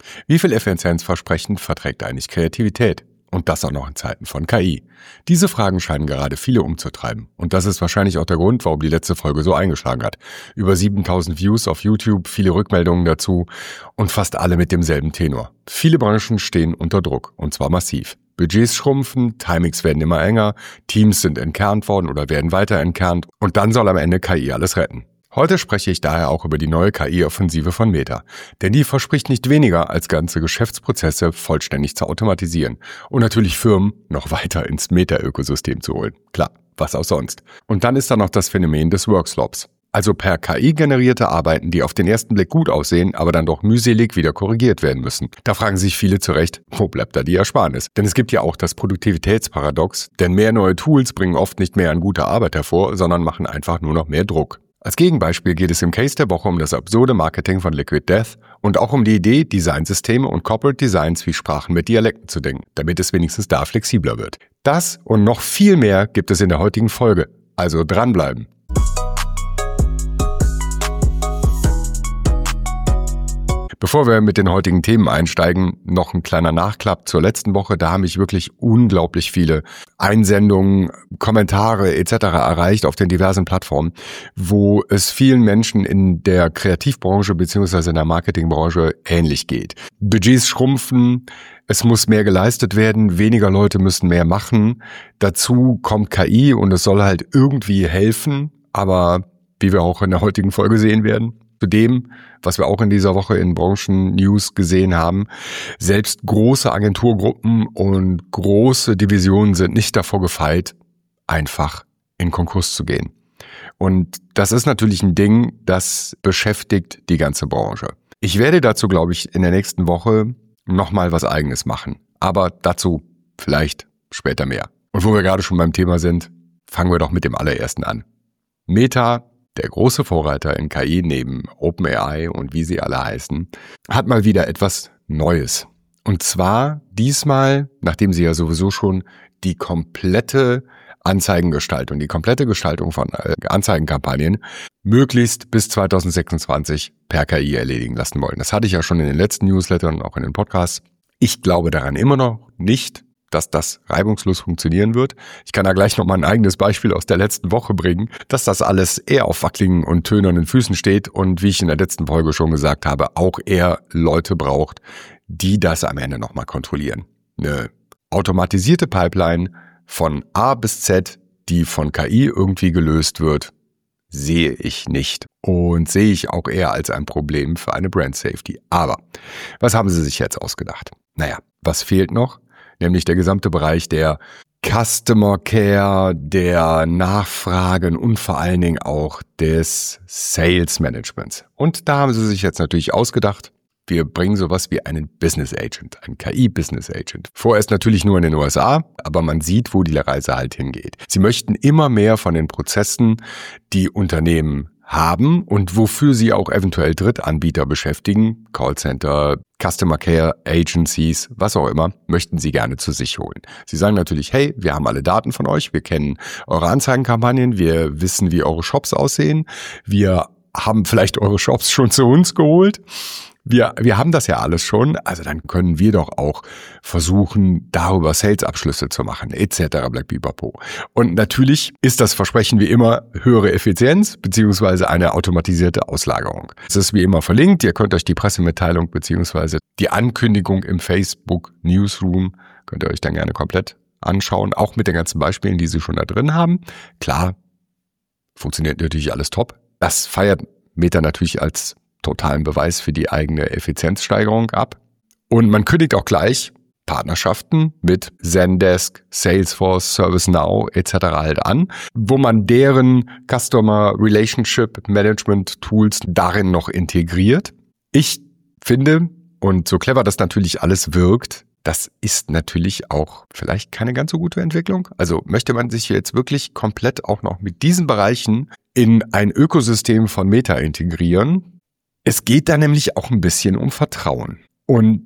Wie viel Effizienzversprechen verträgt eigentlich Kreativität? Und das auch noch in Zeiten von KI. Diese Fragen scheinen gerade viele umzutreiben. Und das ist wahrscheinlich auch der Grund, warum die letzte Folge so eingeschlagen hat. Über 7000 Views auf YouTube, viele Rückmeldungen dazu und fast alle mit demselben Tenor. Viele Branchen stehen unter Druck, und zwar massiv. Budgets schrumpfen, Timings werden immer enger, Teams sind entkernt worden oder werden weiter entkernt und dann soll am Ende KI alles retten. Heute spreche ich daher auch über die neue KI-Offensive von Meta. Denn die verspricht nicht weniger, als ganze Geschäftsprozesse vollständig zu automatisieren und natürlich Firmen noch weiter ins Meta-Ökosystem zu holen. Klar, was auch sonst. Und dann ist da noch das Phänomen des Workslops. Also per KI generierte Arbeiten, die auf den ersten Blick gut aussehen, aber dann doch mühselig wieder korrigiert werden müssen. Da fragen sich viele zu Recht, wo bleibt da die Ersparnis? Denn es gibt ja auch das Produktivitätsparadox, denn mehr neue Tools bringen oft nicht mehr an guter Arbeit hervor, sondern machen einfach nur noch mehr Druck. Als Gegenbeispiel geht es im Case der Woche um das absurde Marketing von Liquid Death und auch um die Idee, Designsysteme und Corporate Designs wie Sprachen mit Dialekten zu denken, damit es wenigstens da flexibler wird. Das und noch viel mehr gibt es in der heutigen Folge, also dranbleiben. Bevor wir mit den heutigen Themen einsteigen, noch ein kleiner Nachklapp zur letzten Woche. Da haben mich wirklich unglaublich viele Einsendungen, Kommentare etc. erreicht auf den diversen Plattformen, wo es vielen Menschen in der Kreativbranche bzw. in der Marketingbranche ähnlich geht. Budgets schrumpfen, es muss mehr geleistet werden, weniger Leute müssen mehr machen. Dazu kommt KI und es soll halt irgendwie helfen, aber wie wir auch in der heutigen Folge sehen werden, zu dem, was wir auch in dieser Woche in Branchen-News gesehen haben. Selbst große Agenturgruppen und große Divisionen sind nicht davor gefeit, einfach in Konkurs zu gehen. Und das ist natürlich ein Ding, das beschäftigt die ganze Branche. Ich werde dazu, glaube ich, in der nächsten Woche nochmal was Eigenes machen. Aber dazu vielleicht später mehr. Und wo wir gerade schon beim Thema sind, fangen wir doch mit dem allerersten an. Meta, der große Vorreiter in KI neben OpenAI und wie sie alle heißen, hat mal wieder etwas Neues. Und zwar diesmal, nachdem sie ja sowieso schon die komplette Anzeigengestaltung, die komplette Gestaltung von Anzeigenkampagnen möglichst bis 2026 per KI erledigen lassen wollen. Das hatte ich ja schon in den letzten Newslettern und auch in den Podcasts. Ich glaube daran immer noch nicht, dass das reibungslos funktionieren wird. Ich kann da gleich nochmal ein eigenes Beispiel aus der letzten Woche bringen, dass das alles eher auf wackeligen und tönernen Füßen steht und wie ich in der letzten Folge schon gesagt habe, auch eher Leute braucht, die das am Ende nochmal kontrollieren. Eine automatisierte Pipeline von A bis Z, die von KI irgendwie gelöst wird, sehe ich nicht und sehe ich auch eher als ein Problem für eine Brand Safety. Aber was haben sie sich jetzt ausgedacht? Naja, was fehlt noch? Nämlich der gesamte Bereich der Customer Care, der Nachfragen und vor allen Dingen auch des Sales Managements. Und da haben sie sich jetzt natürlich ausgedacht, wir bringen sowas wie einen Business Agent, einen KI-Business Agent. Vorerst natürlich nur in den USA, aber man sieht, wo die Reise halt hingeht. Sie möchten immer mehr von den Prozessen, die Unternehmen haben und wofür sie auch eventuell Drittanbieter beschäftigen, Callcenter, Customer Care Agencies, was auch immer, möchten sie gerne zu sich holen. Sie sagen natürlich, hey, wir haben alle Daten von euch, wir kennen eure Anzeigenkampagnen, wir wissen, wie eure Shops aussehen, wir haben vielleicht eure Shops schon zu uns geholt. Wir haben das ja alles schon, also dann können wir doch auch versuchen, darüber Sales-Abschlüsse zu machen, etc. Blackbipapo. Und natürlich ist das Versprechen wie immer höhere Effizienz beziehungsweise eine automatisierte Auslagerung. Es ist wie immer verlinkt, ihr könnt euch die Pressemitteilung beziehungsweise die Ankündigung im Facebook Newsroom, könnt ihr euch dann gerne komplett anschauen, auch mit den ganzen Beispielen, die sie schon da drin haben. Klar, funktioniert natürlich alles top. Das feiert Meta natürlich als totalen Beweis für die eigene Effizienzsteigerung ab. Und man kündigt auch gleich Partnerschaften mit Zendesk, Salesforce, ServiceNow etc. halt an, wo man deren Customer Relationship Management Tools darin noch integriert. Ich finde, und so clever das natürlich alles wirkt, das ist natürlich auch vielleicht keine ganz so gute Entwicklung. Also möchte man sich jetzt wirklich komplett auch noch mit diesen Bereichen in ein Ökosystem von Meta integrieren. Es geht da nämlich auch ein bisschen um Vertrauen. Und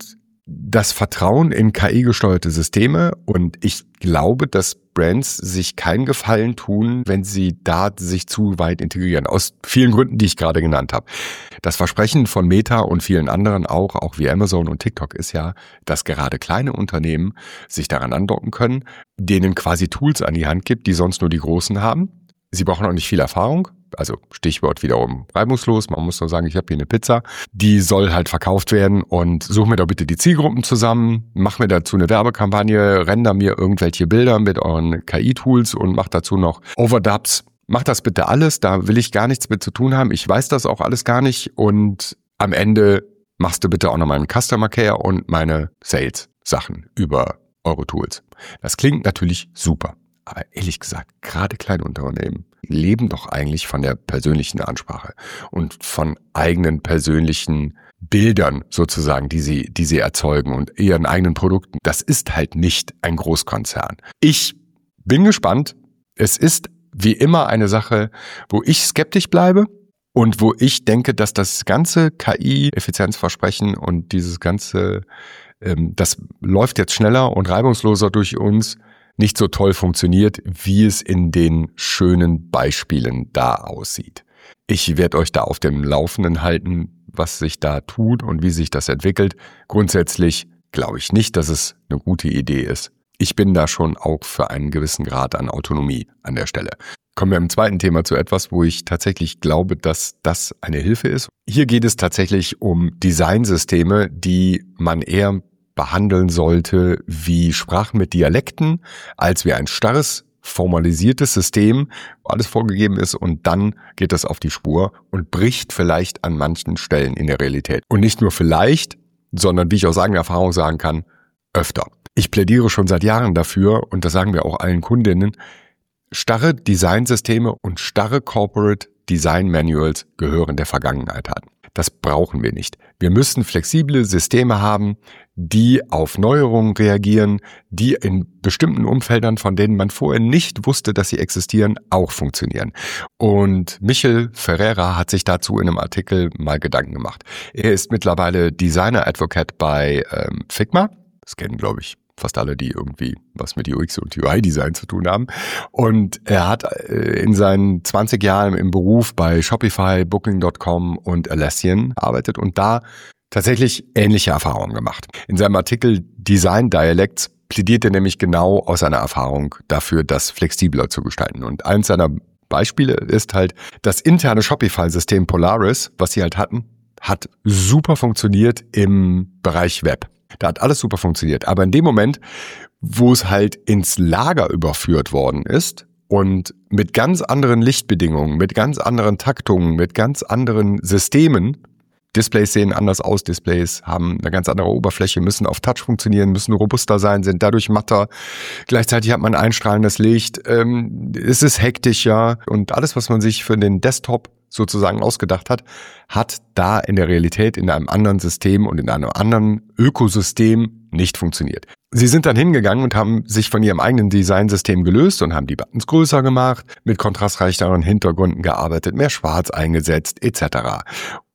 das Vertrauen in KI-gesteuerte Systeme, und ich glaube, dass Brands sich keinen Gefallen tun, wenn sie da sich zu weit integrieren. Aus vielen Gründen, die ich gerade genannt habe. Das Versprechen von Meta und vielen anderen auch wie Amazon und TikTok, ist ja, dass gerade kleine Unternehmen sich daran andocken können, denen quasi Tools an die Hand gibt, die sonst nur die Großen haben. Sie brauchen auch nicht viel Erfahrung. Also Stichwort wiederum reibungslos. Man muss nur sagen, ich habe hier eine Pizza. Die soll halt verkauft werden, und such mir doch bitte die Zielgruppen zusammen. Mach mir dazu eine Werbekampagne. Render mir irgendwelche Bilder mit euren KI-Tools und mach dazu noch Overdubs. Mach das bitte alles. Da will ich gar nichts mit zu tun haben. Ich weiß das auch alles gar nicht. Und am Ende machst du bitte auch noch meinen Customer Care und meine Sales-Sachen über eure Tools. Das klingt natürlich super. Aber ehrlich gesagt, gerade kleine Unternehmen leben doch eigentlich von der persönlichen Ansprache und von eigenen persönlichen Bildern sozusagen, die sie erzeugen, und ihren eigenen Produkten. Das ist halt nicht ein Großkonzern. Ich bin gespannt. Es ist wie immer eine Sache, wo ich skeptisch bleibe und wo ich denke, dass das ganze KI-Effizienzversprechen und dieses ganze, das läuft jetzt schneller und reibungsloser durch uns, nicht so toll funktioniert, wie es in den schönen Beispielen da aussieht. Ich werde euch da auf dem Laufenden halten, was sich da tut und wie sich das entwickelt. Grundsätzlich glaube ich nicht, dass es eine gute Idee ist. Ich bin da schon auch für einen gewissen Grad an Autonomie an der Stelle. Kommen wir im zweiten Thema zu etwas, wo ich tatsächlich glaube, dass das eine Hilfe ist. Hier geht es tatsächlich um Designsysteme, die man eher behandeln sollte wie Sprachen mit Dialekten, als wie ein starres, formalisiertes System, wo alles vorgegeben ist, und dann geht das auf die Spur und bricht vielleicht an manchen Stellen in der Realität. Und nicht nur vielleicht, sondern, wie ich aus eigener Erfahrung sagen kann, öfter. Ich plädiere schon seit Jahren dafür, und das sagen wir auch allen Kundinnen, starre Designsysteme und starre Corporate Design Manuals gehören der Vergangenheit an. Das brauchen wir nicht. Wir müssen flexible Systeme haben, die auf Neuerungen reagieren, die in bestimmten Umfeldern, von denen man vorher nicht wusste, dass sie existieren, auch funktionieren. Und Michel Ferreira hat sich dazu in einem Artikel mal Gedanken gemacht. Er ist mittlerweile Designer Advocate bei Figma. Das kennen, glaube ich, fast alle, die irgendwie was mit UX und UI-Design zu tun haben. Und er hat in seinen 20 Jahren im Beruf bei Shopify, Booking.com und Atlassian gearbeitet und da tatsächlich ähnliche Erfahrungen gemacht. In seinem Artikel Design Dialects plädiert er nämlich genau aus seiner Erfahrung dafür, das flexibler zu gestalten. Und eins seiner Beispiele ist halt das interne Shopify-System Polaris, was sie halt hatten, hat super funktioniert im Bereich Web. Da hat alles super funktioniert. Aber in dem Moment, wo es halt ins Lager überführt worden ist und mit ganz anderen Lichtbedingungen, mit ganz anderen Taktungen, mit ganz anderen Systemen, Displays sehen anders aus, Displays haben eine ganz andere Oberfläche, müssen auf Touch funktionieren, müssen robuster sein, sind dadurch matter. Gleichzeitig hat man einstrahlendes Licht, es ist hektischer, und alles, was man sich für den Desktop sozusagen ausgedacht hat, hat da in der Realität in einem anderen System und in einem anderen Ökosystem nicht funktioniert. Sie sind dann hingegangen und haben sich von ihrem eigenen Designsystem gelöst und haben die Buttons größer gemacht, mit kontrastreicheren Hintergründen gearbeitet, mehr Schwarz eingesetzt etc.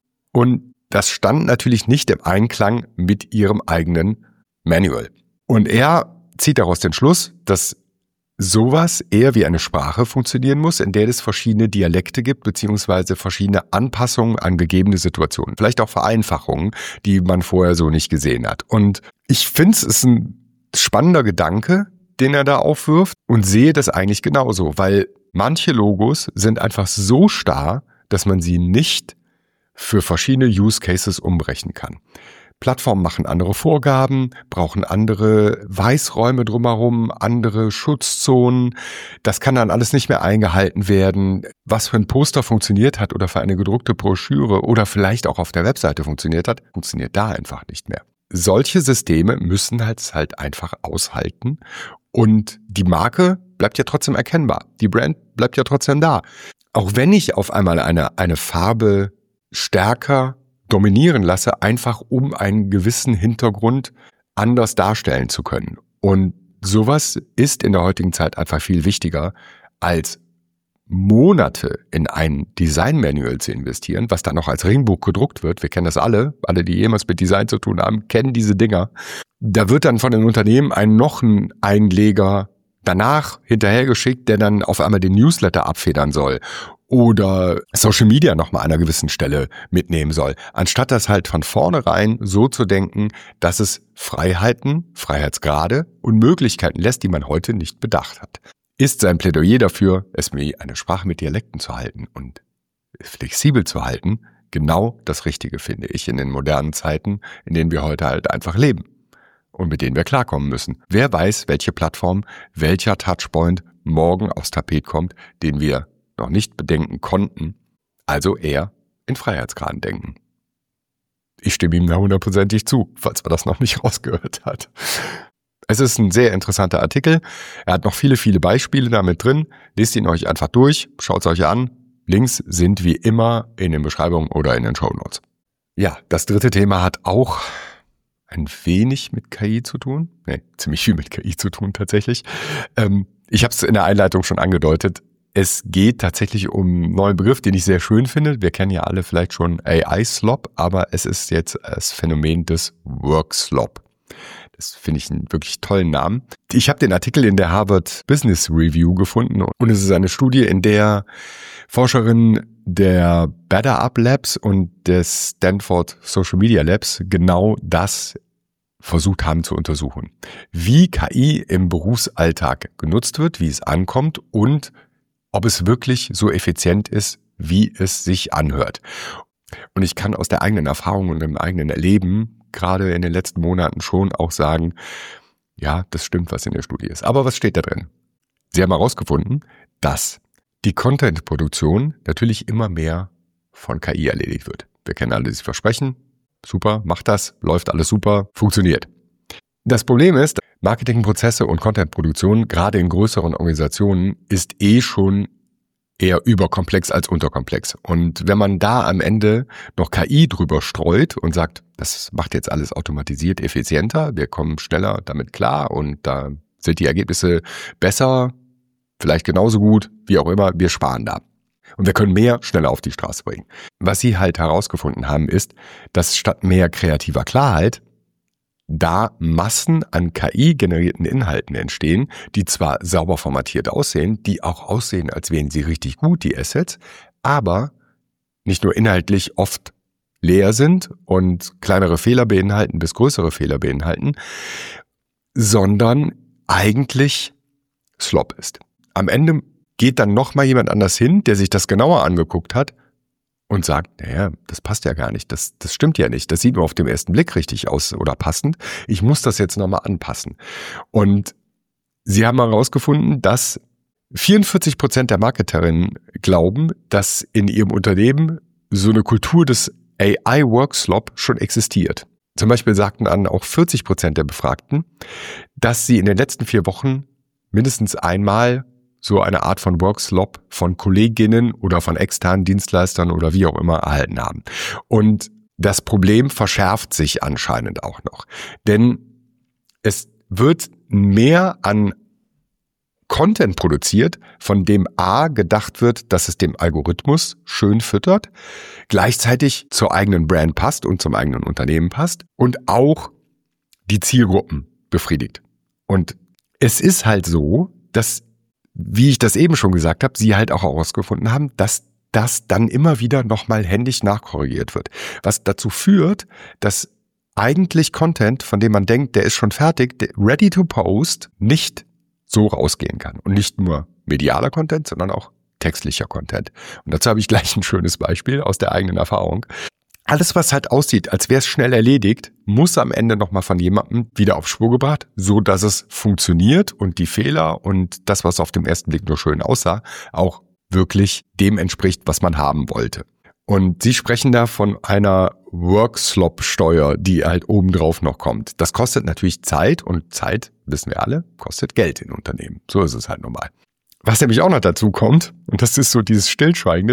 Und das stand natürlich nicht im Einklang mit ihrem eigenen Manual. Und er zieht daraus den Schluss, dass sowas eher wie eine Sprache funktionieren muss, in der es verschiedene Dialekte gibt, beziehungsweise verschiedene Anpassungen an gegebene Situationen. Vielleicht auch Vereinfachungen, die man vorher so nicht gesehen hat. Und ich finde, es ist ein spannender Gedanke, den er da aufwirft, und sehe das eigentlich genauso, weil manche Logos sind einfach so starr, dass man sie nicht für verschiedene Use Cases umbrechen kann. Plattformen machen andere Vorgaben, brauchen andere Weißräume drumherum, andere Schutzzonen. Das kann dann alles nicht mehr eingehalten werden. Was für ein Poster funktioniert hat oder für eine gedruckte Broschüre oder vielleicht auch auf der Webseite funktioniert hat, funktioniert da einfach nicht mehr. Solche Systeme müssen halt einfach aushalten, und die Marke bleibt ja trotzdem erkennbar. Die Brand bleibt ja trotzdem da. Auch wenn ich auf einmal eine Farbe stärker dominieren lasse, einfach um einen gewissen Hintergrund anders darstellen zu können. Und sowas ist in der heutigen Zeit einfach viel wichtiger als Monate in ein Design-Manual zu investieren, was dann noch als Ringbuch gedruckt wird, wir kennen das alle die jemals mit Design zu tun haben, kennen diese Dinger. Da wird dann von den Unternehmen noch ein Einleger danach hinterhergeschickt, der dann auf einmal den Newsletter abfedern soll oder Social Media nochmal an einer gewissen Stelle mitnehmen soll, anstatt das halt von vornherein so zu denken, dass es Freiheiten, Freiheitsgrade und Möglichkeiten lässt, die man heute nicht bedacht hat. Ist sein Plädoyer dafür, es wie eine Sprache mit Dialekten zu halten und flexibel zu halten, genau das Richtige, finde ich, in den modernen Zeiten, in denen wir heute halt einfach leben und mit denen wir klarkommen müssen. Wer weiß, welche Plattform, welcher Touchpoint morgen aufs Tapet kommt, den wir noch nicht bedenken konnten, also eher in Freiheitsgraden denken. Ich stimme ihm da 100%ig zu, falls man das noch nicht rausgehört hat. Es ist ein sehr interessanter Artikel. Er hat noch viele, viele Beispiele damit drin. Lest ihn euch einfach durch, schaut es euch an. Links sind wie immer in den Beschreibungen oder in den Shownotes. Ja, das dritte Thema hat auch ein wenig mit KI zu tun. Ziemlich viel mit KI zu tun tatsächlich. Ich habe es in der Einleitung schon angedeutet. Es geht tatsächlich um einen neuen Begriff, den ich sehr schön finde. Wir kennen ja alle vielleicht schon AI-Slop, aber es ist jetzt das Phänomen des Work-Slop. Das finde ich einen wirklich tollen Namen. Ich habe den Artikel in der Harvard Business Review gefunden und es ist eine Studie, in der Forscherinnen der Better Up Labs und des Stanford Social Media Labs genau das versucht haben zu untersuchen. Wie KI im Berufsalltag genutzt wird, wie es ankommt und ob es wirklich so effizient ist, wie es sich anhört. Und ich kann aus der eigenen Erfahrung und dem eigenen Erleben gerade in den letzten Monaten schon auch sagen, ja, das stimmt, was in der Studie ist. Aber was steht da drin? Sie haben herausgefunden, dass die Content-Produktion natürlich immer mehr von KI erledigt wird. Wir kennen alle dieses Versprechen. Super, macht das, läuft alles super, funktioniert. Das Problem ist, Marketingprozesse und Content-Produktion, gerade in größeren Organisationen, ist schon eher überkomplex als unterkomplex. Und wenn man da am Ende noch KI drüber streut und sagt, das macht jetzt alles automatisiert effizienter, wir kommen schneller damit klar und da sind die Ergebnisse besser, vielleicht genauso gut, wie auch immer, wir sparen da. Und wir können mehr schneller auf die Straße bringen. Was sie halt herausgefunden haben, ist, dass statt mehr kreativer Klarheit da Massen an KI-generierten Inhalten entstehen, die zwar sauber formatiert aussehen, die auch aussehen, als wären sie richtig gut, die Assets, aber nicht nur inhaltlich oft leer sind und kleinere Fehler beinhalten bis größere Fehler beinhalten, sondern eigentlich Slop ist. Am Ende geht dann nochmal jemand anders hin, der sich das genauer angeguckt hat und sagt, naja, das passt ja gar nicht, das stimmt ja nicht, das sieht nur auf den ersten Blick richtig aus oder passend, ich muss das jetzt nochmal anpassen. Und sie haben herausgefunden, dass 44% der Marketerinnen glauben, dass in ihrem Unternehmen so eine Kultur des AI-Workslop schon existiert. Zum Beispiel sagten dann auch 40% der Befragten, dass sie in den letzten 4 Wochen mindestens einmal so eine Art von Workslop von Kolleginnen oder von externen Dienstleistern oder wie auch immer erhalten haben. Und das Problem verschärft sich anscheinend auch noch. Denn es wird mehr an Content produziert, von dem A gedacht wird, dass es dem Algorithmus schön füttert, gleichzeitig zur eigenen Brand passt und zum eigenen Unternehmen passt und auch die Zielgruppen befriedigt. Und es ist halt so, dass, wie ich das eben schon gesagt habe, sie halt auch herausgefunden haben, dass das dann immer wieder nochmal händisch nachkorrigiert wird. Was dazu führt, dass eigentlich Content, von dem man denkt, der ist schon fertig, ready to post, nicht so rausgehen kann. Und nicht nur medialer Content, sondern auch textlicher Content. Und dazu habe ich gleich ein schönes Beispiel aus der eigenen Erfahrung. Alles, was halt aussieht, als wäre es schnell erledigt, muss am Ende nochmal von jemandem wieder auf Spur gebracht, so dass es funktioniert und die Fehler und das, was auf dem ersten Blick nur schön aussah, auch wirklich dem entspricht, was man haben wollte. Und sie sprechen da von einer Workslop-Steuer, die halt obendrauf noch kommt. Das kostet natürlich Zeit und Zeit, wissen wir alle, kostet Geld in Unternehmen. So ist es halt normal. Was nämlich auch noch dazu kommt, und das ist so dieses Stillschweigende,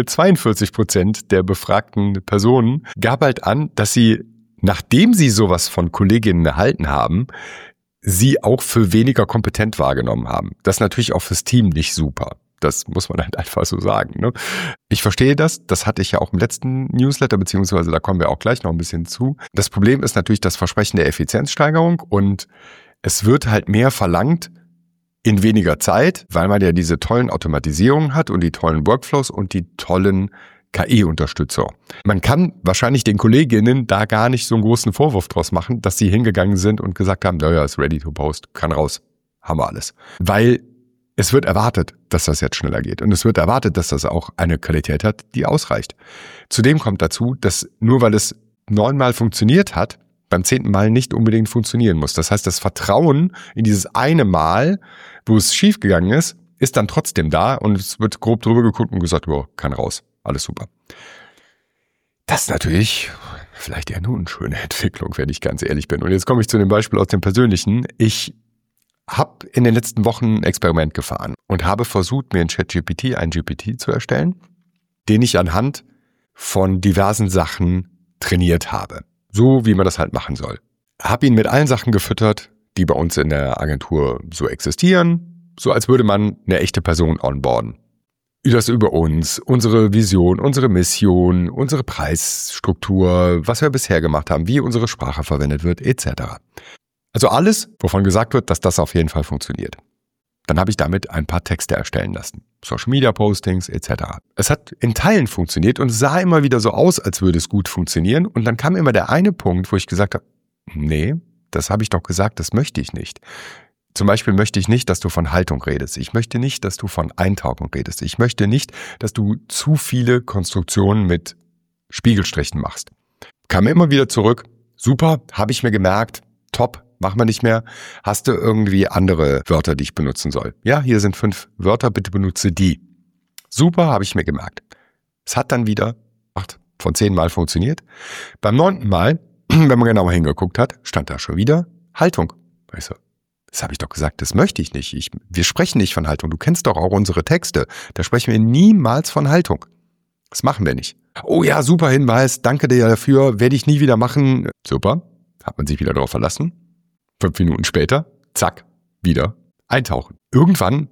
42% der befragten Personen gab halt an, dass sie, nachdem sie sowas von Kolleginnen erhalten haben, sie auch für weniger kompetent wahrgenommen haben. Das ist natürlich auch fürs Team nicht super. Das muss man halt einfach so sagen. Ne? Ich verstehe das. Das hatte ich ja auch im letzten Newsletter, beziehungsweise da kommen wir auch gleich noch ein bisschen zu. Das Problem ist natürlich das Versprechen der Effizienzsteigerung und es wird halt mehr verlangt in weniger Zeit, weil man ja diese tollen Automatisierungen hat und die tollen Workflows und die tollen KI-Unterstützer. Man kann wahrscheinlich den Kolleginnen da gar nicht so einen großen Vorwurf draus machen, dass sie hingegangen sind und gesagt haben, naja, ist ready to post, kann raus, haben wir alles. Weil es wird erwartet, dass das jetzt schneller geht und es wird erwartet, dass das auch eine Qualität hat, die ausreicht. Zudem kommt dazu, dass nur weil es 9-mal funktioniert hat, beim 10. Mal nicht unbedingt funktionieren muss. Das heißt, das Vertrauen in dieses eine Mal, wo es schiefgegangen ist, ist dann trotzdem da und es wird grob drüber geguckt und gesagt, ja, kann raus, alles super. Das ist natürlich vielleicht eher nur eine schöne Entwicklung, wenn ich ganz ehrlich bin. Und jetzt komme ich zu dem Beispiel aus dem Persönlichen. Ich habe in den letzten Wochen ein Experiment gefahren und habe versucht, mir in ChatGPT einen GPT zu erstellen, den ich anhand von diversen Sachen trainiert habe. So, wie man das halt machen soll. Habe ihn mit allen Sachen gefüttert, die bei uns in der Agentur so existieren, so als würde man eine echte Person onboarden. Das über uns, unsere Vision, unsere Mission, unsere Preisstruktur, was wir bisher gemacht haben, wie unsere Sprache verwendet wird, etc. Also alles, wovon gesagt wird, dass das auf jeden Fall funktioniert. Dann habe ich damit ein paar Texte erstellen lassen. Social Media Postings etc. Es hat in Teilen funktioniert und es sah immer wieder so aus, als würde es gut funktionieren. Und dann kam immer der eine Punkt, wo ich gesagt habe, nee, das habe ich doch gesagt, das möchte ich nicht. Zum Beispiel möchte ich nicht, dass du von Haltung redest. Ich möchte nicht, dass du von Eintauchen redest. Ich möchte nicht, dass du zu viele Konstruktionen mit Spiegelstrichen machst. Kam immer wieder zurück. Super, habe ich mir gemerkt. Top, machen wir nicht mehr. Hast du irgendwie andere Wörter, die ich benutzen soll? Ja, hier sind 5 Wörter, bitte benutze die. Super, habe ich mir gemerkt. Es hat dann wieder 8 von 10 Mal funktioniert. Beim 9. Mal, wenn man genauer hingeguckt hat, stand da schon wieder Haltung. Weißt du, das habe ich doch gesagt, das möchte ich nicht. Wir sprechen nicht von Haltung. Du kennst doch auch unsere Texte. Da sprechen wir niemals von Haltung. Das machen wir nicht. Oh ja, super Hinweis, danke dir dafür, werde ich nie wieder machen. Super, hat man sich wieder darauf verlassen. 5 Minuten später, zack, wieder eintauchen. Irgendwann,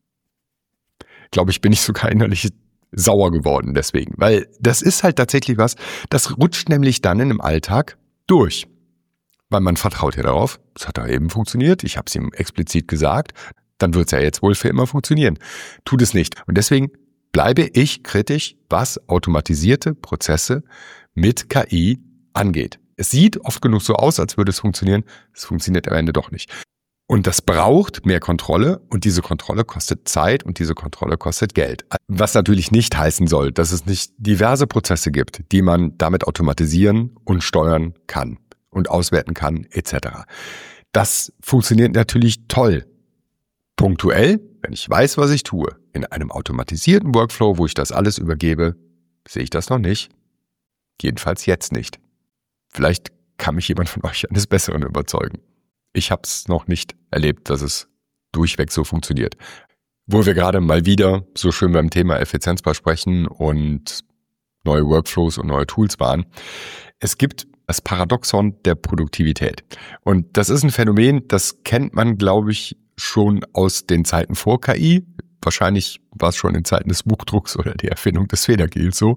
glaube ich, bin ich sogar innerlich sauer geworden deswegen. Weil das ist halt tatsächlich was, das rutscht nämlich dann in dem Alltag durch. Weil man vertraut ja darauf, es hat da eben funktioniert, ich habe es ihm explizit gesagt, dann wird es ja jetzt wohl für immer funktionieren. Tut es nicht. Und deswegen bleibe ich kritisch, was automatisierte Prozesse mit KI angeht. Es sieht oft genug so aus, als würde es funktionieren. Es funktioniert am Ende doch nicht. Und das braucht mehr Kontrolle und diese Kontrolle kostet Zeit und diese Kontrolle kostet Geld. Was natürlich nicht heißen soll, dass es nicht diverse Prozesse gibt, die man damit automatisieren und steuern kann und auswerten kann, etc. Das funktioniert natürlich toll. Punktuell, wenn ich weiß, was ich tue, in einem automatisierten Workflow, wo ich das alles übergebe, sehe ich das noch nicht. Jedenfalls jetzt nicht. Vielleicht kann mich jemand von euch eines Besseren überzeugen. Ich habe es noch nicht erlebt, dass es durchweg so funktioniert. Wo wir gerade mal wieder so schön beim Thema Effizienz sprechen und neue Workflows und neue Tools waren. Es gibt das Paradoxon der Produktivität. Und das ist ein Phänomen, das kennt man, glaube ich, schon aus den Zeiten vor KI. Wahrscheinlich war es schon in Zeiten des Buchdrucks oder der Erfindung des Federgels so.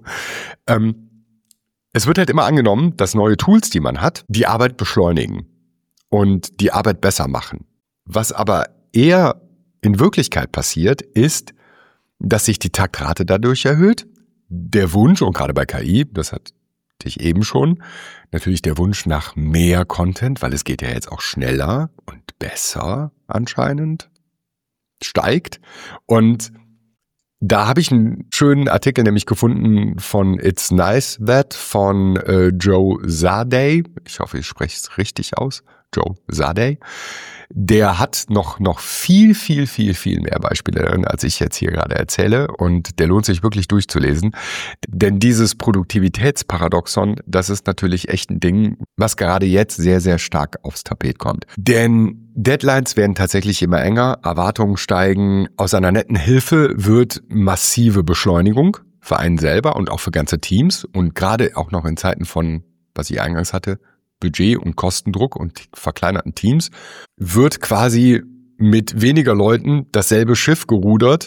Es wird halt immer angenommen, dass neue Tools, die man hat, die Arbeit beschleunigen und die Arbeit besser machen. Was aber eher in Wirklichkeit passiert, ist, dass sich die Taktrate dadurch erhöht. Der Wunsch, und gerade bei KI, das hatte ich eben schon, natürlich der Wunsch nach mehr Content, weil es geht ja jetzt auch schneller und besser anscheinend, steigt. Und da habe ich einen schönen Artikel nämlich gefunden von It's Nice That von Joe Zadai. Ich hoffe, ich spreche es richtig aus. Joe Zadai. Der hat noch viel mehr Beispiele, als ich jetzt hier gerade erzähle. Und der lohnt sich wirklich durchzulesen. Denn dieses Produktivitätsparadoxon, das ist natürlich echt ein Ding, was gerade jetzt sehr, sehr stark aufs Tapet kommt. Denn Deadlines werden tatsächlich immer enger, Erwartungen steigen. Aus einer netten Hilfe wird massive Beschleunigung für einen selber und auch für ganze Teams. Und gerade auch noch in Zeiten von, was ich eingangs hatte, Budget- und Kostendruck und verkleinerten Teams, wird quasi mit weniger Leuten dasselbe Schiff gerudert,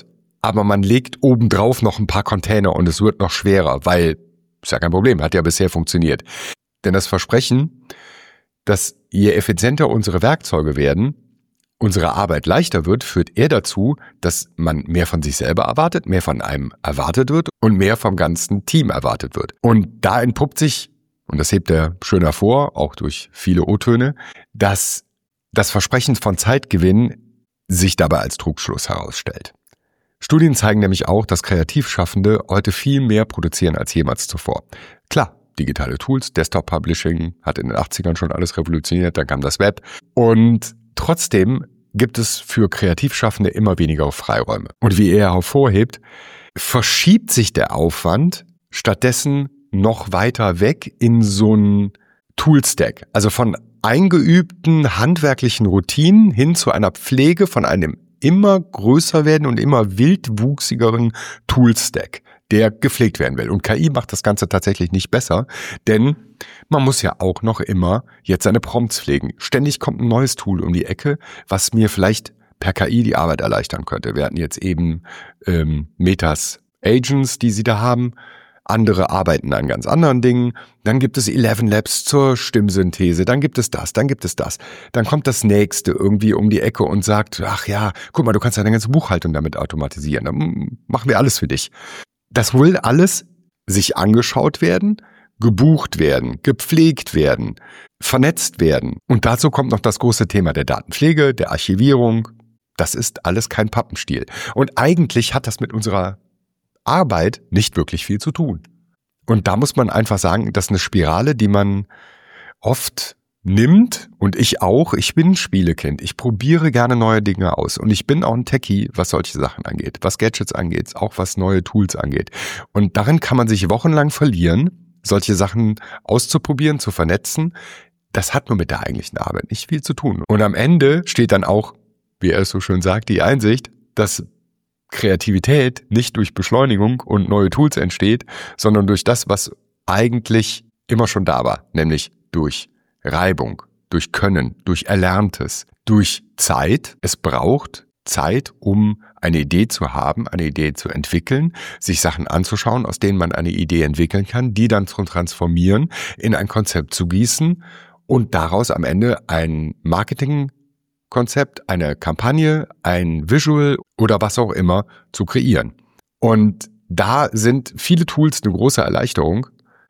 aber man legt obendrauf noch ein paar Container und es wird noch schwerer, weil, ist ja kein Problem, hat ja bisher funktioniert. Denn das Versprechen, dass je effizienter unsere Werkzeuge werden, unsere Arbeit leichter wird, führt eher dazu, dass man mehr von sich selber erwartet, mehr von einem erwartet wird und mehr vom ganzen Team erwartet wird. Und da entpuppt sich, und das hebt er schön hervor, auch durch viele O-Töne, dass das Versprechen von Zeitgewinn sich dabei als Trugschluss herausstellt. Studien zeigen nämlich auch, dass Kreativschaffende heute viel mehr produzieren als jemals zuvor. Klar, digitale Tools, Desktop-Publishing hat in den 80ern schon alles revolutioniert, dann kam das Web und trotzdem gibt es für Kreativschaffende immer weniger Freiräume. Und wie er hervorhebt, verschiebt sich der Aufwand stattdessen noch weiter weg in so einen Toolstack. Also von eingeübten handwerklichen Routinen hin zu einer Pflege von einem immer größer werden und immer wildwuchsigeren Toolstack, der gepflegt werden will. Und KI macht das Ganze tatsächlich nicht besser, denn man muss ja auch noch immer jetzt seine Prompts pflegen. Ständig kommt ein neues Tool um die Ecke, was mir vielleicht per KI die Arbeit erleichtern könnte. Wir hatten jetzt eben Metas Agents, die sie da haben. Andere arbeiten an ganz anderen Dingen. Dann gibt es 11 Labs zur Stimmsynthese. Dann gibt es das, dann gibt es das. Dann kommt das Nächste irgendwie um die Ecke und sagt, ach ja, guck mal, du kannst deine ganze Buchhaltung damit automatisieren. Dann machen wir alles für dich. Das will alles sich angeschaut werden, gebucht werden, gepflegt werden, vernetzt werden. Und dazu kommt noch das große Thema der Datenpflege, der Archivierung. Das ist alles kein Pappenstiel. Und eigentlich hat das mit unserer Arbeit nicht wirklich viel zu tun. Und da muss man einfach sagen, das ist eine Spirale, die man oft nimmt und ich auch. Ich bin ein Spielekind. Ich probiere gerne neue Dinge aus und ich bin auch ein Techie, was solche Sachen angeht, was Gadgets angeht, auch was neue Tools angeht. Und darin kann man sich wochenlang verlieren, solche Sachen auszuprobieren, zu vernetzen. Das hat nur mit der eigentlichen Arbeit nicht viel zu tun. Und am Ende steht dann auch, wie er es so schön sagt, die Einsicht, dass Kreativität nicht durch Beschleunigung und neue Tools entsteht, sondern durch das, was eigentlich immer schon da war, nämlich durch Reibung, durch Können, durch Erlerntes, durch Zeit. Es braucht Zeit, um eine Idee zu haben, eine Idee zu entwickeln, sich Sachen anzuschauen, aus denen man eine Idee entwickeln kann, die dann zu transformieren, in ein Konzept zu gießen und daraus am Ende ein Marketingkonzept, eine Kampagne, ein Visual oder was auch immer zu kreieren. Und da sind viele Tools eine große Erleichterung,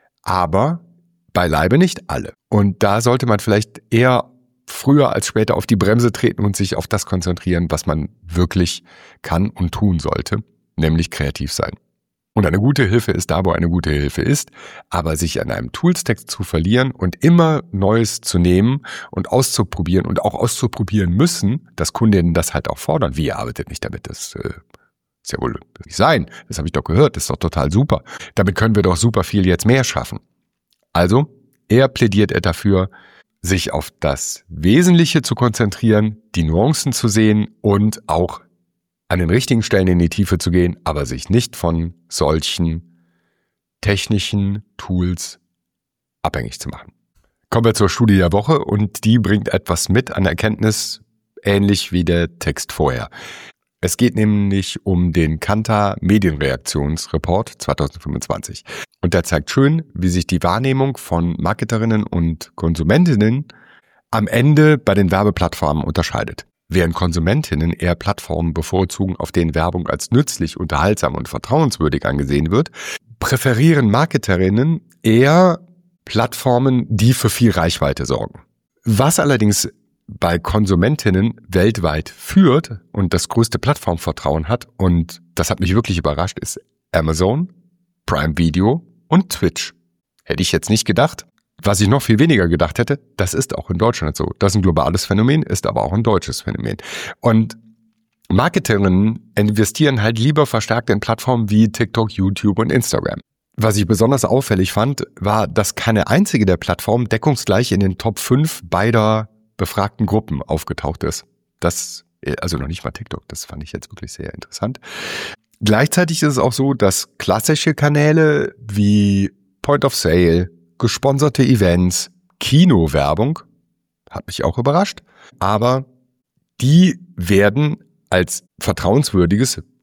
aber beileibe nicht alle. Und da sollte man vielleicht eher früher als später auf die Bremse treten und sich auf das konzentrieren, was man wirklich kann und tun sollte, nämlich kreativ sein. Und eine gute Hilfe ist da, wo eine gute Hilfe ist, aber sich an einem Toolstack zu verlieren und immer Neues zu nehmen und auszuprobieren und auch auszuprobieren müssen, dass Kundinnen das halt auch fordern. Wie, ihr arbeitet nicht damit? Das ist ja wohl nicht sein. Das habe ich doch gehört. Das ist doch total super. Damit können wir doch super viel jetzt mehr schaffen. Also, plädiert er dafür, sich auf das Wesentliche zu konzentrieren, die Nuancen zu sehen und auch an den richtigen Stellen in die Tiefe zu gehen, aber sich nicht von solchen technischen Tools abhängig zu machen. Kommen wir zur Studie der Woche und die bringt etwas mit an Erkenntnis, ähnlich wie der Text vorher. Es geht nämlich um den Kantar Medienreaktionsreport 2025. Und der zeigt schön, wie sich die Wahrnehmung von Marketerinnen und Konsumentinnen am Ende bei den Werbeplattformen unterscheidet. Während Konsumentinnen eher Plattformen bevorzugen, auf denen Werbung als nützlich, unterhaltsam und vertrauenswürdig angesehen wird, präferieren Marketerinnen eher Plattformen, die für viel Reichweite sorgen. Was allerdings bei Konsumentinnen weltweit führt und das größte Plattformvertrauen hat, und das hat mich wirklich überrascht, ist Amazon, Prime Video und Twitch. Hätte ich jetzt nicht gedacht. Was ich noch viel weniger gedacht hätte, das ist auch in Deutschland so. Das ist ein globales Phänomen, ist aber auch ein deutsches Phänomen. Und Marketerinnen investieren halt lieber verstärkt in Plattformen wie TikTok, YouTube und Instagram. Was ich besonders auffällig fand, war, dass keine einzige der Plattformen deckungsgleich in den Top 5 beider befragten Gruppen aufgetaucht ist. Das, also noch nicht mal TikTok, das fand ich jetzt wirklich sehr interessant. Gleichzeitig ist es auch so, dass klassische Kanäle wie Point of Sale, gesponserte Events, Kinowerbung, hat mich auch überrascht, aber die werden als vertrauenswürdiges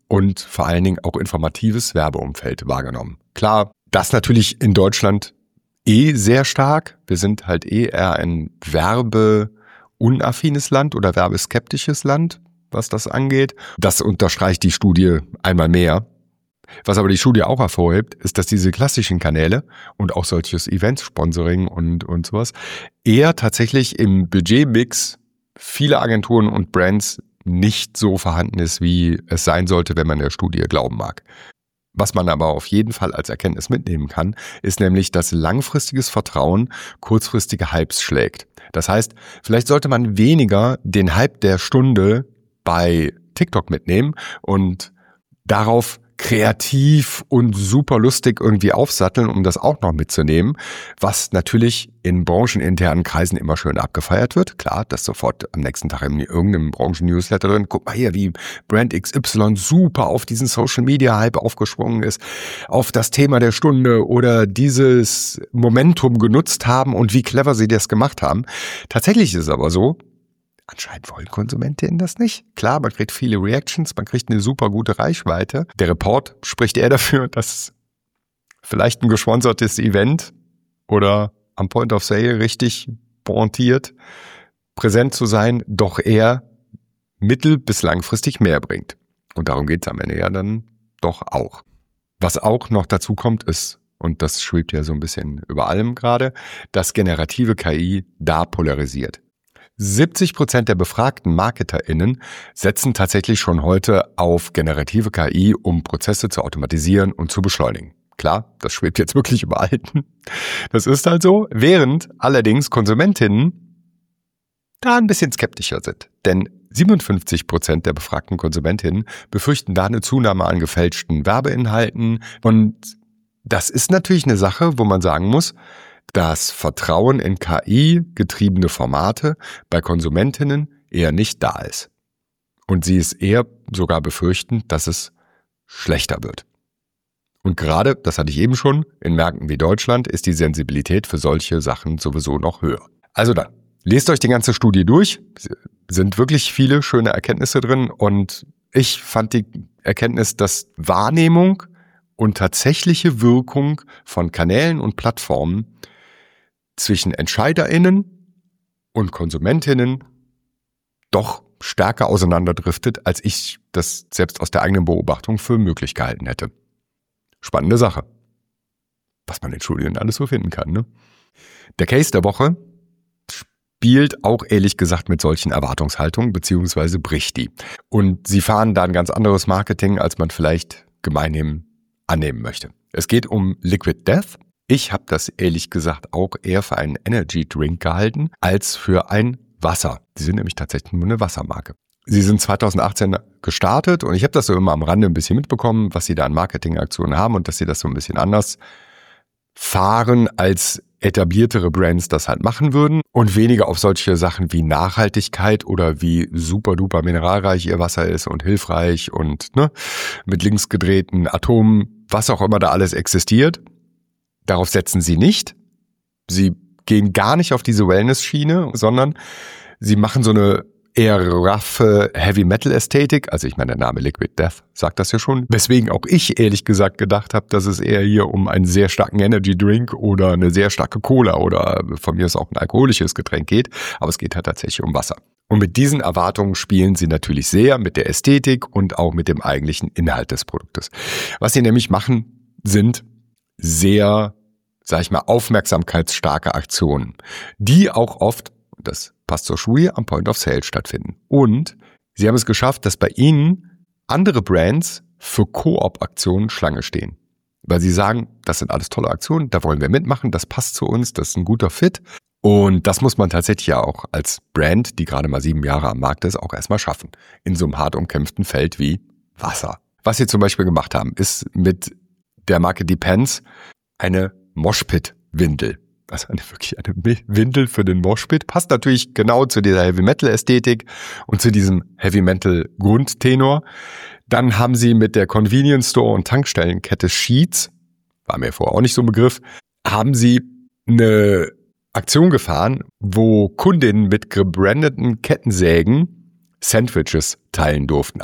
und vor allen Dingen auch informatives Werbeumfeld wahrgenommen. Klar, das natürlich in Deutschland sehr stark. Wir sind halt eher ein werbeunaffines Land oder werbeskeptisches Land, was das angeht. Das unterstreicht die Studie einmal mehr. Was aber die Studie auch hervorhebt, ist, dass diese klassischen Kanäle und auch solches Event-Sponsoring und sowas eher tatsächlich im Budgetmix vieler Agenturen und Brands nicht so vorhanden ist, wie es sein sollte, wenn man der Studie glauben mag. Was man aber auf jeden Fall als Erkenntnis mitnehmen kann, ist nämlich, dass langfristiges Vertrauen kurzfristige Hypes schlägt. Das heißt, vielleicht sollte man weniger den Hype der Stunde bei TikTok mitnehmen und darauf kreativ und super lustig irgendwie aufsatteln, um das auch noch mitzunehmen, was natürlich in brancheninternen Kreisen immer schön abgefeiert wird. Klar, das sofort am nächsten Tag in irgendeinem Branchen-Newsletter drin. Guck mal hier, wie Brand XY super auf diesen Social-Media-Hype aufgesprungen ist, auf das Thema der Stunde oder dieses Momentum genutzt haben und wie clever sie das gemacht haben. Tatsächlich ist es aber so, anscheinend wollen KonsumentInnen das nicht. Klar, man kriegt viele Reactions, man kriegt eine super gute Reichweite. Der Report spricht eher dafür, dass vielleicht ein gesponsertes Event oder am Point of Sale richtig pointiert, präsent zu sein, doch eher mittel- bis langfristig mehr bringt. Und darum geht es am Ende ja dann doch auch. Was auch noch dazu kommt, ist, und das schwebt ja so ein bisschen über allem gerade, dass generative KI da polarisiert. 70% der befragten MarketerInnen setzen tatsächlich schon heute auf generative KI, um Prozesse zu automatisieren und zu beschleunigen. Klar, das schwebt jetzt wirklich über allen. Das ist halt so, während allerdings KonsumentInnen da ein bisschen skeptischer sind. Denn 57% der befragten KonsumentInnen befürchten da eine Zunahme an gefälschten Werbeinhalten. Und das ist natürlich eine Sache, wo man sagen muss, dass Vertrauen in KI-getriebene Formate bei KonsumentInnen eher nicht da ist. Und sie es eher sogar befürchten, dass es schlechter wird. Und gerade, das hatte ich eben schon, in Märkten wie Deutschland ist die Sensibilität für solche Sachen sowieso noch höher. Also dann, lest euch die ganze Studie durch. Es sind wirklich viele schöne Erkenntnisse drin und ich fand die Erkenntnis, dass Wahrnehmung und tatsächliche Wirkung von Kanälen und Plattformen zwischen EntscheiderInnen und KonsumentInnen doch stärker auseinanderdriftet, als ich das selbst aus der eigenen Beobachtung für möglich gehalten hätte. Spannende Sache. Was man in Studien alles so finden kann, ne? Der Case der Woche spielt auch ehrlich gesagt mit solchen Erwartungshaltungen, beziehungsweise bricht die. Und sie fahren da ein ganz anderes Marketing, als man vielleicht gemeinhin annehmen möchte. Es geht um Liquid Death. Ich habe das ehrlich gesagt auch eher für einen Energy Drink gehalten, als für ein Wasser. Die sind nämlich tatsächlich nur eine Wassermarke. Sie sind 2018 gestartet und ich habe das so immer am Rande ein bisschen mitbekommen, was sie da an Marketingaktionen haben und dass sie das so ein bisschen anders fahren, als etabliertere Brands das halt machen würden und weniger auf solche Sachen wie Nachhaltigkeit oder wie super duper mineralreich ihr Wasser ist und hilfreich und mit links gedrehten Atomen, was auch immer da alles existiert. Darauf setzen sie nicht. Sie gehen gar nicht auf diese Wellness-Schiene, sondern sie machen so eine eher roughe Heavy-Metal-Ästhetik. Also ich meine, der Name Liquid Death sagt das ja schon. Weswegen auch ich ehrlich gesagt gedacht habe, dass es eher hier um einen sehr starken Energy-Drink oder eine sehr starke Cola oder von mir aus auch ein alkoholisches Getränk geht. Aber es geht halt tatsächlich um Wasser. Und mit diesen Erwartungen spielen sie natürlich sehr mit der Ästhetik und auch mit dem eigentlichen Inhalt des Produktes. Was sie nämlich machen, sind sehr, sag ich mal, aufmerksamkeitsstarke Aktionen, die auch oft, das passt zur Studie, am Point of Sale stattfinden. Und sie haben es geschafft, dass bei ihnen andere Brands für Koop-Aktionen Schlange stehen. Weil sie sagen, das sind alles tolle Aktionen, da wollen wir mitmachen, das passt zu uns, das ist ein guter Fit. Und das muss man tatsächlich ja auch als Brand, die gerade mal 7 Jahre am Markt ist, auch erstmal schaffen. In so einem hart umkämpften Feld wie Wasser. Was sie zum Beispiel gemacht haben, ist mit der Marke Depends eine Moshpit-Windel. Also wirklich eine Windel für den Moshpit. Passt natürlich genau zu dieser Heavy-Metal-Ästhetik und zu diesem Heavy-Metal-Grundtenor. Dann haben sie mit der Convenience Store und Tankstellenkette Sheetz, war mir vorher auch nicht so ein Begriff, haben sie eine Aktion gefahren, wo Kundinnen mit gebrandeten Kettensägen Sandwiches teilen durften. Also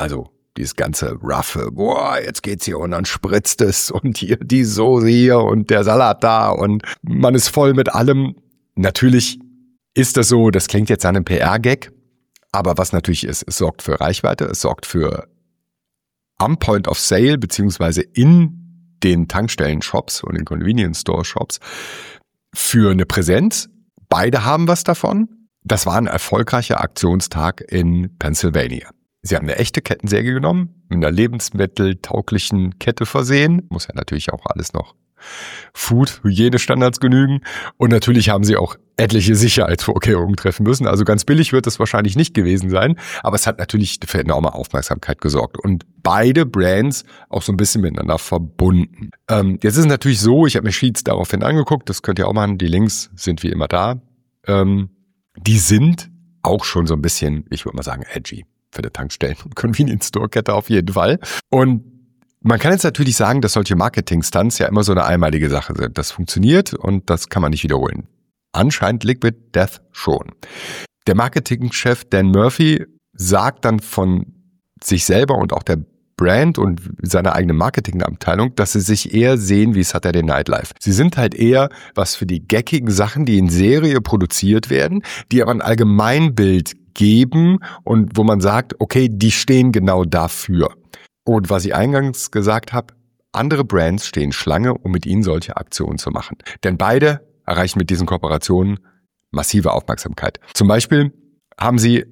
dieses ganze Ruffe, boah, jetzt geht's hier und dann spritzt es und hier die Soße hier und der Salat da und man ist voll mit allem. Natürlich ist das so, das klingt jetzt an einem PR-Gag, aber was natürlich ist, es sorgt für Reichweite, es sorgt für am Point of Sale beziehungsweise in den Tankstellen-Shops und den Convenience-Store-Shops für eine Präsenz. Beide haben was davon. Das war ein erfolgreicher Aktionstag in Pennsylvania. Sie haben eine echte Kettensäge genommen, mit einer lebensmitteltauglichen Kette versehen. Muss ja natürlich auch alles noch Food-Hygienestandards genügen. Und natürlich haben sie auch etliche Sicherheitsvorkehrungen treffen müssen. Also ganz billig wird es wahrscheinlich nicht gewesen sein. Aber es hat natürlich für enorme Aufmerksamkeit gesorgt. Und beide Brands auch so ein bisschen miteinander verbunden. Jetzt ist es natürlich so, ich habe mir Sheets daraufhin angeguckt. Das könnt ihr auch machen. Die Links sind wie immer da. Die sind auch schon so ein bisschen, ich würde mal sagen, edgy für die Tankstellen- und Convenience-Store-Kette auf jeden Fall. Und man kann jetzt natürlich sagen, dass solche Marketing-Stunts ja immer so eine einmalige Sache sind. Das funktioniert und das kann man nicht wiederholen. Anscheinend Liquid Death schon. Der Marketingchef Dan Murphy sagt dann von sich selber und auch der Brand und seiner eigenen Marketingabteilung, dass sie sich eher sehen wie Saturday Night Live. Sie sind halt eher was für die geckigen Sachen, die in Serie produziert werden, die aber ein Allgemeinbild geben und wo man sagt, okay, die stehen genau dafür. Und was ich eingangs gesagt habe, andere Brands stehen Schlange, um mit ihnen solche Aktionen zu machen. Denn beide erreichen mit diesen Kooperationen massive Aufmerksamkeit. Zum Beispiel haben sie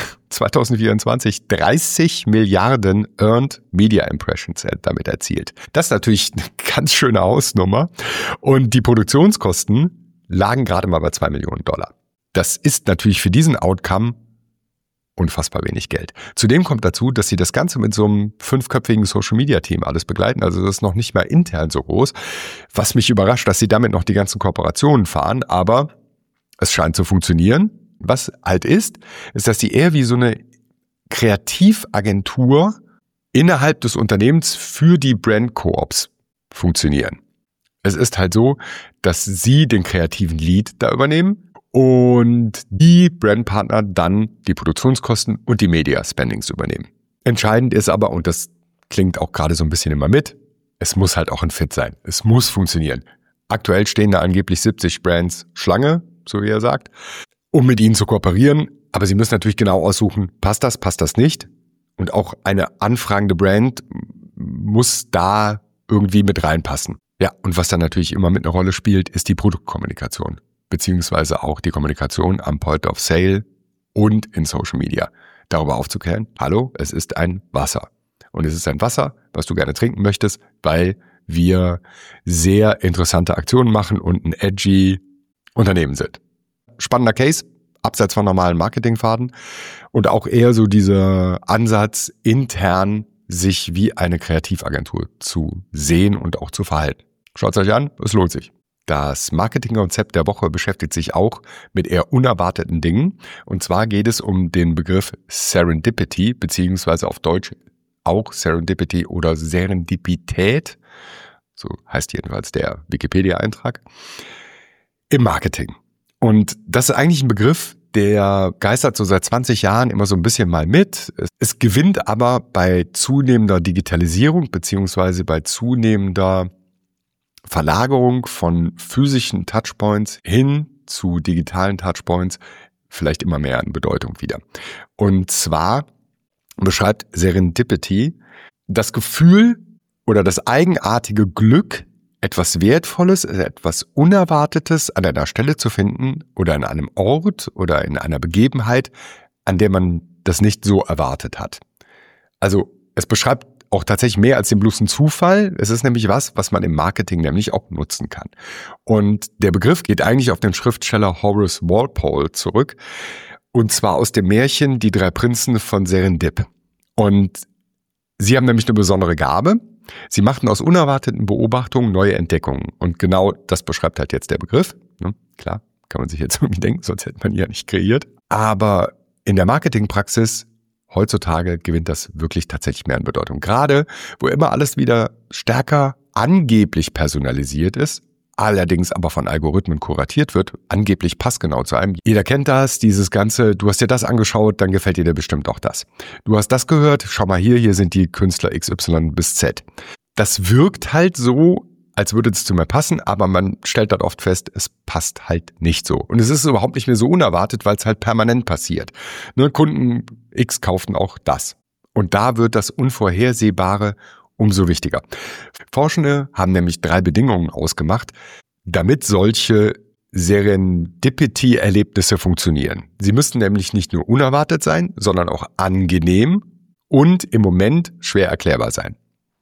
2024 30 Milliarden Earned Media Impressions damit erzielt. Das ist natürlich eine ganz schöne Hausnummer. Und die Produktionskosten lagen gerade mal bei $2 Millionen. Das ist natürlich für diesen Outcome unfassbar wenig Geld. Zudem kommt dazu, dass sie das Ganze mit so einem 5-köpfigen Social-Media-Team alles begleiten. Also das ist noch nicht mal intern so groß. Was mich überrascht, dass sie damit noch die ganzen Kooperationen fahren. Aber es scheint zu funktionieren. Was halt ist, dass sie eher wie so eine Kreativagentur innerhalb des Unternehmens für die Brand-Koops funktionieren. Es ist halt so, dass sie den kreativen Lead da übernehmen und die Brandpartner dann die Produktionskosten und die Media-Spendings übernehmen. Entscheidend ist aber, und das klingt auch gerade so ein bisschen immer mit, es muss halt auch ein Fit sein. Es muss funktionieren. Aktuell stehen da angeblich 70 Brands Schlange, so wie er sagt, um mit ihnen zu kooperieren. Aber sie müssen natürlich genau aussuchen, passt das nicht? Und auch eine anfragende Brand muss da irgendwie mit reinpassen. Ja, und was dann natürlich immer mit einer Rolle spielt, ist die Produktkommunikation. Beziehungsweise auch die Kommunikation am Point of Sale und in Social Media. Darüber aufzuklären, hallo, es ist ein Wasser. Und es ist ein Wasser, was du gerne trinken möchtest, weil wir sehr interessante Aktionen machen und ein edgy Unternehmen sind. Spannender Case, abseits von normalen Marketingfaden und auch eher so dieser Ansatz, intern sich wie eine Kreativagentur zu sehen und auch zu verhalten. Schaut es euch an, es lohnt sich. Das Marketingkonzept der Woche beschäftigt sich auch mit eher unerwarteten Dingen. Und zwar geht es um den Begriff Serendipity, beziehungsweise auf Deutsch auch Serendipity oder Serendipität. So heißt jedenfalls der Wikipedia-Eintrag. Im Marketing. Und das ist eigentlich ein Begriff, der geistert so seit 20 Jahren immer so ein bisschen mal mit. Es gewinnt aber bei zunehmender Digitalisierung beziehungsweise bei zunehmender Verlagerung von physischen Touchpoints hin zu digitalen Touchpoints vielleicht immer mehr an Bedeutung wieder. Und zwar beschreibt Serendipity das Gefühl oder das eigenartige Glück, etwas Wertvolles, etwas Unerwartetes an einer Stelle zu finden oder an einem Ort oder in einer Begebenheit, an der man das nicht so erwartet hat. Also es beschreibt auch tatsächlich mehr als den bloßen Zufall. Es ist nämlich was man im Marketing nämlich auch nutzen kann. Und der Begriff geht eigentlich auf den Schriftsteller Horace Walpole zurück. Und zwar aus dem Märchen Die 3 Prinzen von Serendip. Und sie haben nämlich eine besondere Gabe. Sie machten aus unerwarteten Beobachtungen neue Entdeckungen. Und genau das beschreibt halt jetzt der Begriff. Klar, kann man sich jetzt irgendwie denken, sonst hätte man ihn ja nicht kreiert. Aber in der Marketingpraxis heutzutage gewinnt das wirklich tatsächlich mehr an Bedeutung. Gerade, wo immer alles wieder stärker angeblich personalisiert ist, allerdings aber von Algorithmen kuratiert wird, angeblich passgenau zu einem. Jeder kennt das, dieses Ganze, du hast dir das angeschaut, dann gefällt dir bestimmt auch das. Du hast das gehört, schau mal hier sind die Künstler XY bis Z. Das wirkt halt so, als würde es zu mir passen, aber man stellt dort oft fest, es passt halt nicht so. Und es ist überhaupt nicht mehr so unerwartet, weil es halt permanent passiert. Kunden X kauften auch das. Und da wird das Unvorhersehbare umso wichtiger. Forschende haben nämlich 3 Bedingungen ausgemacht, damit solche Serendipity-Erlebnisse funktionieren. Sie müssten nämlich nicht nur unerwartet sein, sondern auch angenehm und im Moment schwer erklärbar sein.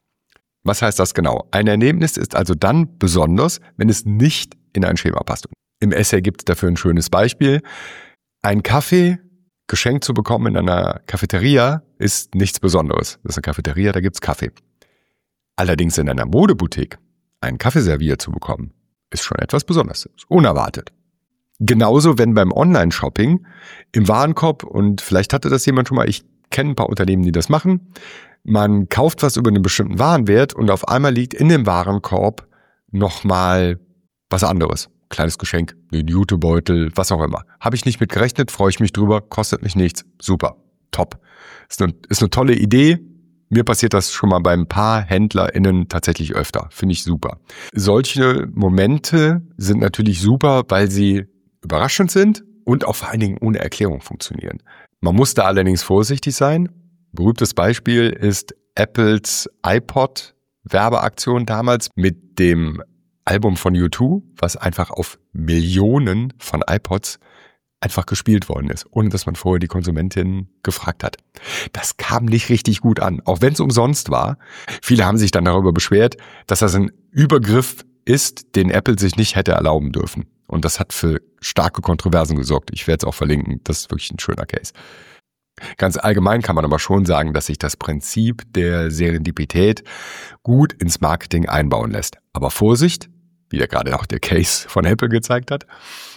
Was heißt das genau? Ein Erlebnis ist also dann besonders, wenn es nicht in ein Schema passt. Im Essay gibt es dafür ein schönes Beispiel. Ein Kaffee geschenkt zu bekommen in einer Cafeteria ist nichts Besonderes. Das ist eine Cafeteria, da gibt's Kaffee. Allerdings in einer Modeboutique einen Kaffee serviert zu bekommen, ist schon etwas Besonderes, ist unerwartet. Genauso, wenn beim Online-Shopping im Warenkorb, und vielleicht hatte das jemand schon mal, ich kenne ein paar Unternehmen, die das machen, man kauft was über einen bestimmten Warenwert und auf einmal liegt in dem Warenkorb nochmal was anderes. Kleines Geschenk, ein Jutebeutel, was auch immer. Habe ich nicht mit gerechnet, freue ich mich drüber, kostet mich nichts. Super, top. Ist eine tolle Idee. Mir passiert das schon mal bei ein paar HändlerInnen tatsächlich öfter. Finde ich super. Solche Momente sind natürlich super, weil sie überraschend sind und auch vor allen Dingen ohne Erklärung funktionieren. Man muss da allerdings vorsichtig sein. Berühmtes Beispiel ist Apples iPod-Werbeaktion damals mit dem Album von U2, was einfach auf Millionen von iPods einfach gespielt worden ist, ohne dass man vorher die Konsumentin gefragt hat. Das kam nicht richtig gut an, auch wenn es umsonst war. Viele haben sich dann darüber beschwert, dass das ein Übergriff ist, den Apple sich nicht hätte erlauben dürfen. Und das hat für starke Kontroversen gesorgt. Ich werde es auch verlinken. Das ist wirklich ein schöner Case. Ganz allgemein kann man aber schon sagen, dass sich das Prinzip der Serendipität gut ins Marketing einbauen lässt. Aber Vorsicht, wie ja gerade auch der Case von Apple gezeigt hat,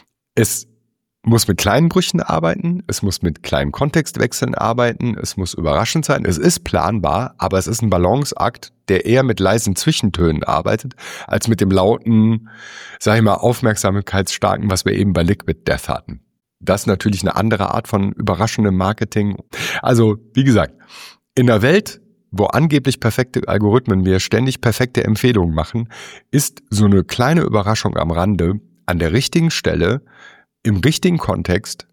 es muss mit kleinen Brüchen arbeiten, es muss mit kleinen Kontextwechseln arbeiten, es muss überraschend sein, es ist planbar, aber es ist ein Balanceakt, der eher mit leisen Zwischentönen arbeitet, als mit dem lauten, sag ich mal, aufmerksamkeitsstarken, was wir eben bei Liquid Death hatten. Das ist natürlich eine andere Art von überraschendem Marketing. Also, wie gesagt, in der Welt, wo angeblich perfekte Algorithmen mir ständig perfekte Empfehlungen machen, ist so eine kleine Überraschung am Rande an der richtigen Stelle, im richtigen Kontext,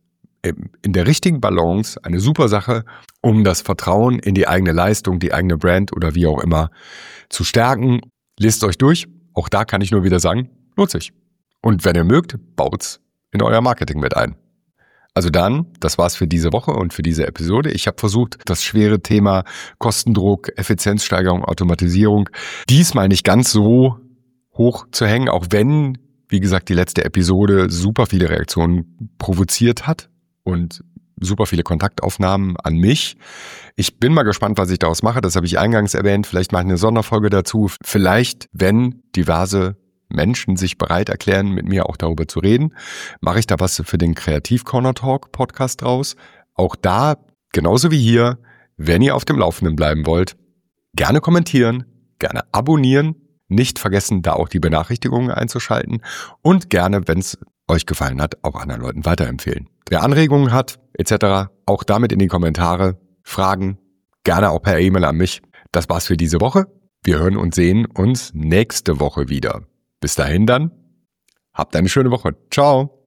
in der richtigen Balance eine super Sache, um das Vertrauen in die eigene Leistung, die eigene Brand oder wie auch immer zu stärken. Lest euch durch. Auch da kann ich nur wieder sagen, lohnt sich. Und wenn ihr mögt, baut's in euer Marketing mit ein. Also dann, das war's für diese Woche und für diese Episode. Ich habe versucht, das schwere Thema Kostendruck, Effizienzsteigerung, Automatisierung diesmal nicht ganz so hoch zu hängen, auch wenn, wie gesagt, die letzte Episode super viele Reaktionen provoziert hat und super viele Kontaktaufnahmen an mich. Ich bin mal gespannt, was ich daraus mache. Das habe ich eingangs erwähnt. Vielleicht mache ich eine Sonderfolge dazu. Vielleicht, wenn diverse Menschen sich bereit erklären, mit mir auch darüber zu reden, mache ich da was für den Kreativ-Corner Talk Podcast draus. Auch da, genauso wie hier, wenn ihr auf dem Laufenden bleiben wollt, gerne kommentieren, gerne abonnieren, nicht vergessen, da auch die Benachrichtigungen einzuschalten und gerne, wenn es euch gefallen hat, auch anderen Leuten weiterempfehlen. Wer Anregungen hat, etc., auch damit in die Kommentare, Fragen, gerne auch per E-Mail an mich. Das war's für diese Woche. Wir hören und sehen uns nächste Woche wieder. Bis dahin dann, habt eine schöne Woche. Ciao.